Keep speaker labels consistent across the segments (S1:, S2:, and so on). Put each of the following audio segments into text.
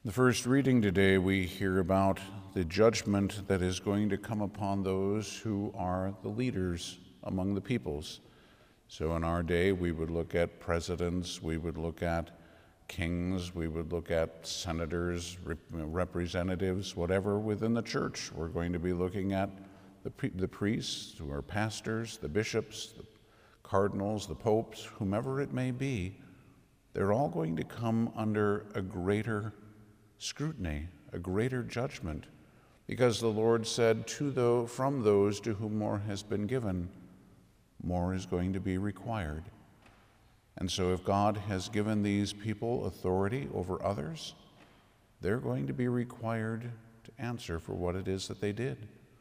S1: The first reading today, we hear about the judgment that is going to come upon those who are the leaders among the peoples. So in our day, we would look at presidents, we would look at kings, we would look at senators, representatives, whatever within the church. We're going to be looking at the priests, who are pastors, the bishops, the cardinals, the popes, whomever it may be. They're all going to come under a greater scrutiny, a greater judgment, because the Lord said, from those to whom more has been given, more is going to be required. And so if God has given these people authority over others, they're going to be required to answer for what it is that they did.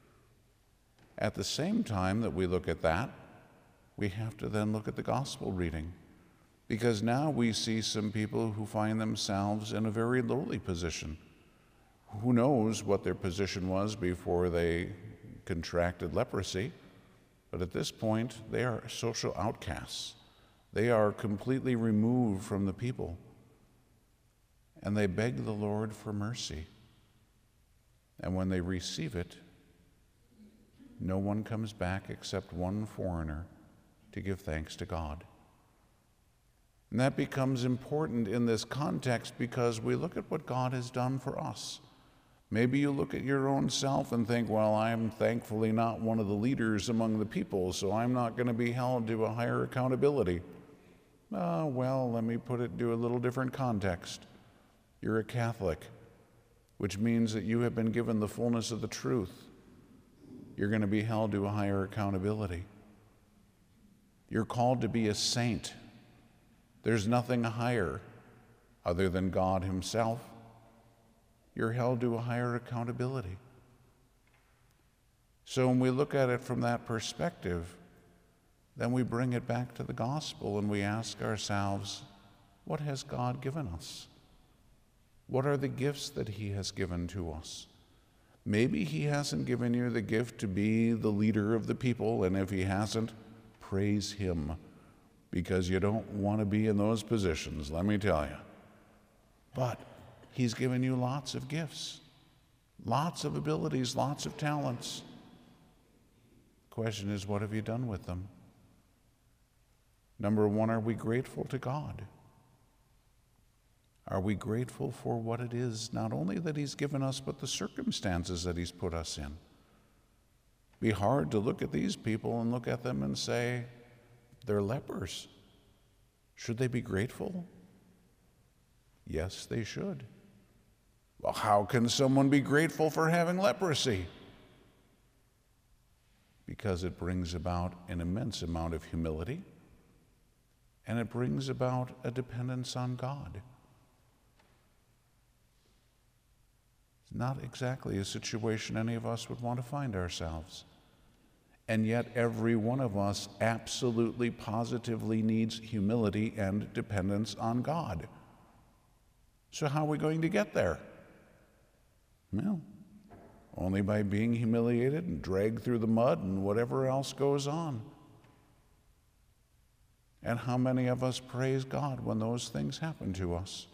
S1: At the same time that we look at that, we have to then look at the gospel reading, because now we see some people who find themselves in a very lowly position. Who knows what their position was before they contracted leprosy, but at this point, they are social outcasts. They are completely removed from the people, and they beg the Lord for mercy. And when they receive it, no one comes back except one foreigner to give thanks to God. And that becomes important in this context because we look at what God has done for us. Maybe you look at your own self and think, well, I'm thankfully not one of the leaders among the people, so I'm not going to be held to a higher accountability. Well, let me put it to a little different context. You're a Catholic, which means that you have been given the fullness of the truth. You're going to be held to a higher accountability. You're called to be a saint. There's nothing higher other than God himself. You're held to a higher accountability. So when we look at it from that perspective, then we bring it back to the gospel and we ask ourselves, what has God given us? What are the gifts that he has given to us? Maybe he hasn't given you the gift to be the leader of the people, and if he hasn't, praise him, because you don't want to be in those positions, let me tell you. But he's given you lots of gifts, lots of abilities, lots of talents. The question is, what have you done with them? Number one, are we grateful to God? Are we grateful for what it is, not only that he's given us, but the circumstances that he's put us in? It'd be hard to look at these people and look at them and say, they're lepers. Should they be grateful? Yes, they should. Well, how can someone be grateful for having leprosy? Because it brings about an immense amount of humility, and it brings about a dependence on God. It's not exactly a situation any of us would want to find ourselves. And yet every one of us absolutely, positively needs humility and dependence on God. So how are we going to get there? Well, only by being humiliated and dragged through the mud and whatever else goes on. And how many of us praise God when those things happen to us?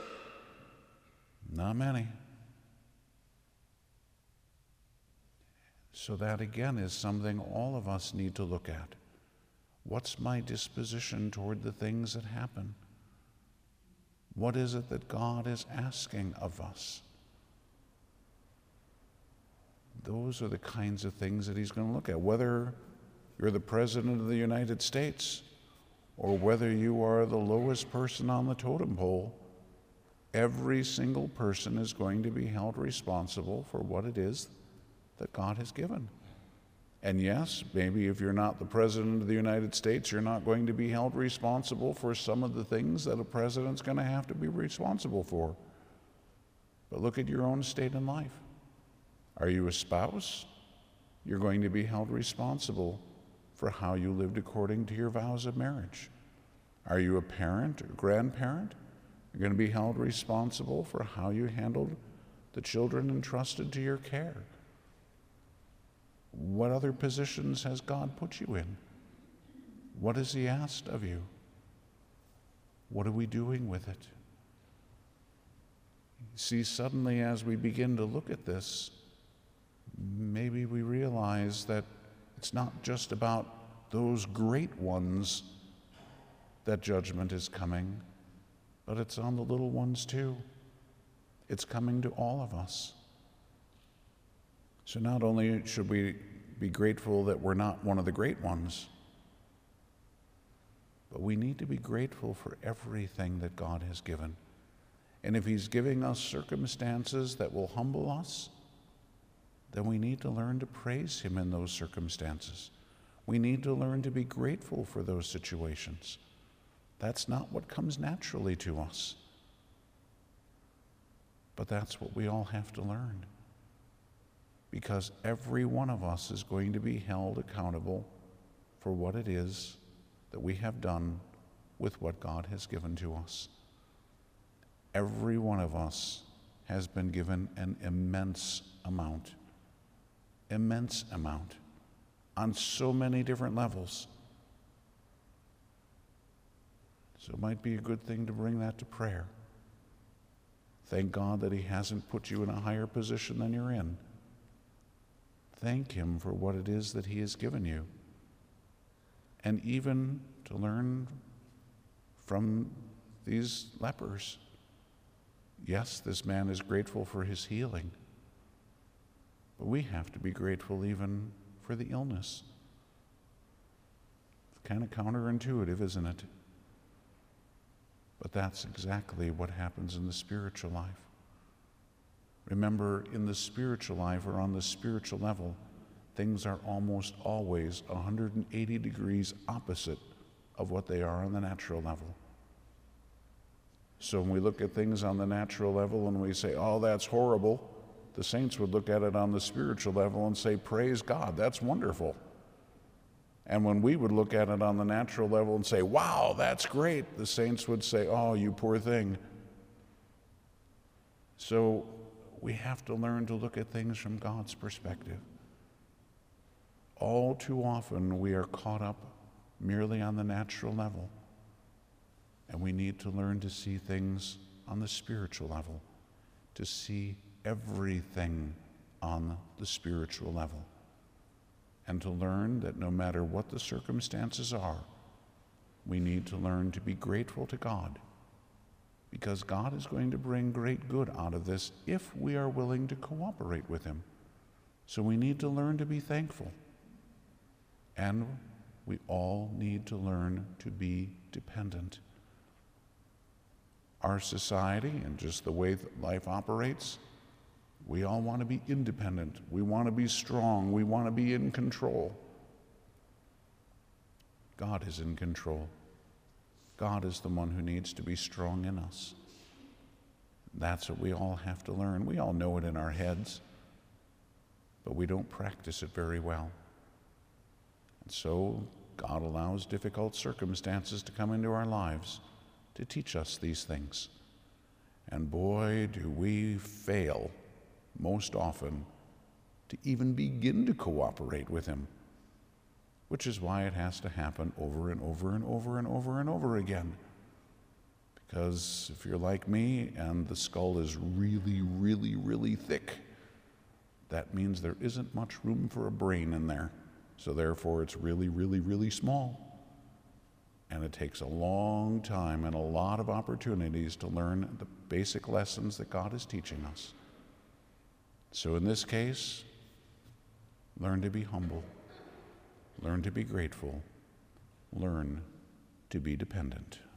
S1: Not many. So that again is something all of us need to look at. What's my disposition toward the things that happen? What is it that God is asking of us? Those are the kinds of things that he's going to look at. Whether you're the President of the United States or whether you are the lowest person on the totem pole, every single person is going to be held responsible for what it is that God has given. And yes, maybe if you're not the President of the United States, you're not going to be held responsible for some of the things that a president's going to have to be responsible for. But look at your own state in life. Are you a spouse? You're going to be held responsible for how you lived according to your vows of marriage. Are you a parent or grandparent? You're going to be held responsible for how you handled the children entrusted to your care. What other positions has God put you in? What has he asked of you? What are we doing with it? See, suddenly as we begin to look at this, maybe we realize that it's not just about those great ones that judgment is coming, but it's on the little ones too. It's coming to all of us. So not only should we be grateful that we're not one of the great ones, but we need to be grateful for everything that God has given. And if He's giving us circumstances that will humble us, then we need to learn to praise Him in those circumstances. We need to learn to be grateful for those situations. That's not what comes naturally to us. But that's what we all have to learn. Because every one of us is going to be held accountable for what it is that we have done with what God has given to us. Every one of us has been given an immense amount, on so many different levels. So it might be a good thing to bring that to prayer. Thank God that He hasn't put you in a higher position than you're in. Thank Him for what it is that He has given you. And even to learn from these lepers. Yes, this man is grateful for his healing, but we have to be grateful even for the illness. It's kind of counterintuitive, isn't it? But that's exactly what happens in the spiritual life. Remember, in the spiritual life or on the spiritual level, things are almost always 180 degrees opposite of what they are on the natural level. So when we look at things on the natural level and we say, oh, that's horrible, the saints would look at it on the spiritual level and say, praise God, that's wonderful. And when we would look at it on the natural level and say, wow, that's great, the saints would say, oh, you poor thing. So we have to learn to look at things from God's perspective. All too often we are caught up merely on the natural level. And we need to learn to see things on the spiritual level, to see everything on the spiritual level, and to learn that no matter what the circumstances are, we need to learn to be grateful to God, because God is going to bring great good out of this if we are willing to cooperate with Him. So we need to learn to be thankful, and we all need to learn to be dependent. Our society and just the way that life operates, we all want to be independent. We want to be strong. We want to be in control. God is in control. God is the one who needs to be strong in us. That's what we all have to learn. We all know it in our heads, but we don't practice it very well. And so God allows difficult circumstances to come into our lives to teach us these things. And boy, do we fail most often to even begin to cooperate with Him, which is why it has to happen over and over and over and over and over again. Because if you're like me and the skull is really, really, really thick, that means there isn't much room for a brain in there. So therefore it's really, really, really small. And it takes a long time and a lot of opportunities to learn the basic lessons that God is teaching us. So in this case, learn to be humble, learn to be grateful, learn to be dependent.